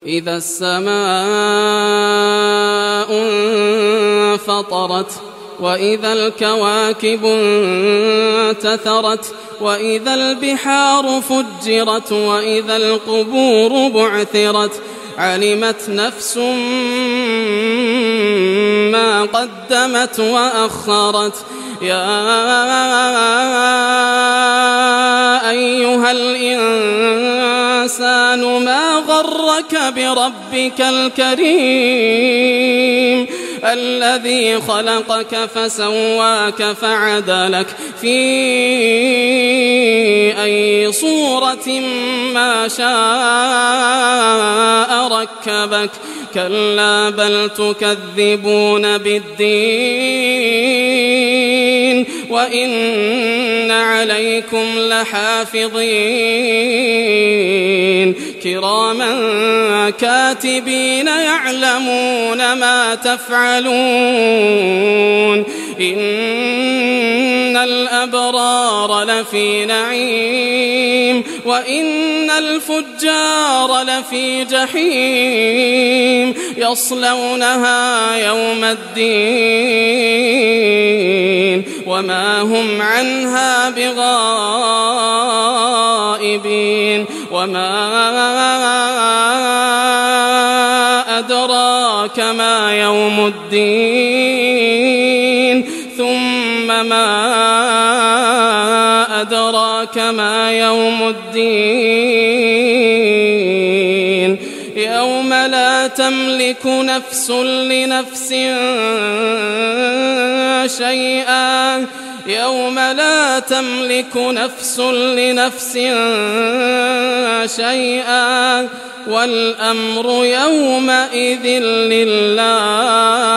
إذا السماء انفطرت وإذا الكواكب انتثرت وإذا البحار فجرت وإذا القبور بعثرت علمت نفس ما قدمت وأخرت يا أيها الإنسان ما غرك بربك الكريم الذي خلقك فسواك فعدلك في أي صورة ما شاء ركبك كلا بل تكذبون بالدين وإن عليكم لحافظين كراما كاتبين يعلمون ما تفعلون إن الأبرار لفي نعيم وإن الفجار لفي جحيم يصلونها يوم الدين وما هم عنها بغائبين وما أدراك ما يوم الدين ثم ما أدراك ما يوم الدين يوم لا تملك نفس لنفس شيئا يوم لا تملك نفس لنفس شيئا والأمر يومئذ لله